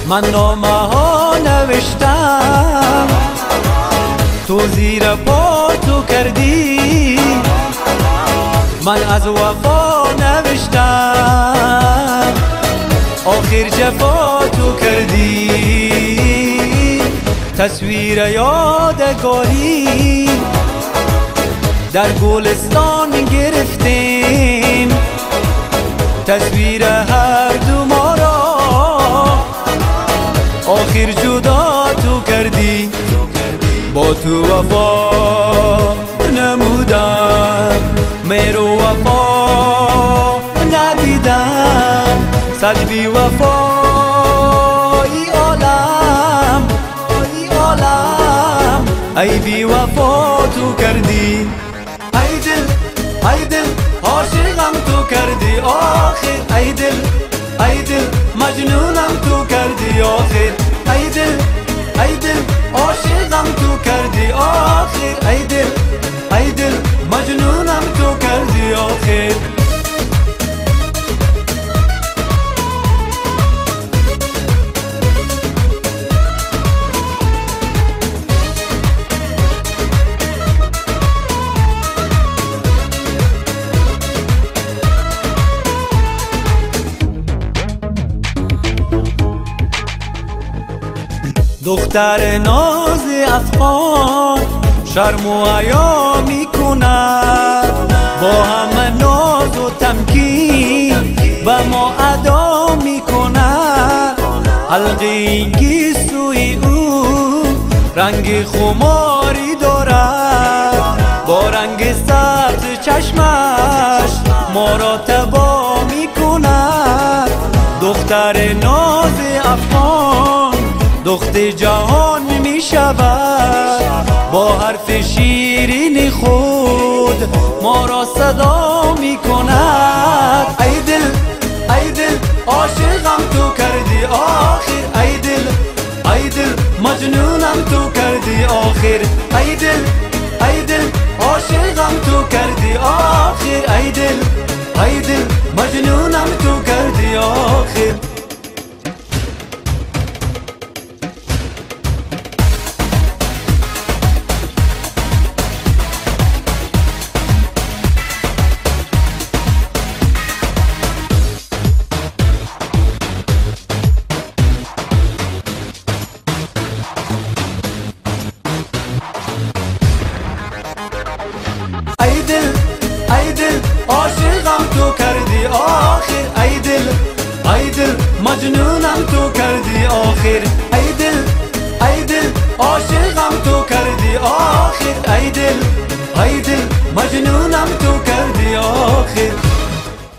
من نامه ها نوشتم، تو زیر پا تو کردی. من از وفا نوشتم، آخر جفا تو کردی. تصویر یادگاری در گلستان گرفتیم، تصویر هر دو ما را آخر جدا تو کردی. با تو وفا نمودم، مهر و وفا ندیدم. صد بی وفا ای عالم، ای عالم، ای بی وفا تو کردی. ای دل، ای دل، عاشقم تو کردی آخر. ای دل، ای دل، مجنونم تو کردی آخر. ای دل، ای دل، عاشقم تو کردی آخر. ای دل، ای دل، مجنونم تو کردی آخر. دختر ناز افغان شرم و حیا میکند، با همه ناز و تمکین به ما ادا میکند. حلقه گیسوی او رنگ خماری دارد، با رنگ سبز چشمش ما را تبا میکند. دختر ناز افغان دخت جهان می شود، با حرف شیرین خود ما را صدا می کند. ای دل، ای دل، عاشقم تو کردی آخر. ای دل، ای دل، مجنونم تو کردی آخر. ای دل، ای دل، عاشقم تو کردی آخر. ای دل، ای دل، مجنونم تو کردی آخر. ای دل، ای دل، عاشقم تو کردی آخر. ای دل، ای دل، مجنونم تو کردی آخر. ای دل، ای دل، عاشقم تو کردی آخر. ای دل، ای دل، مجنونم تو کردی آخر.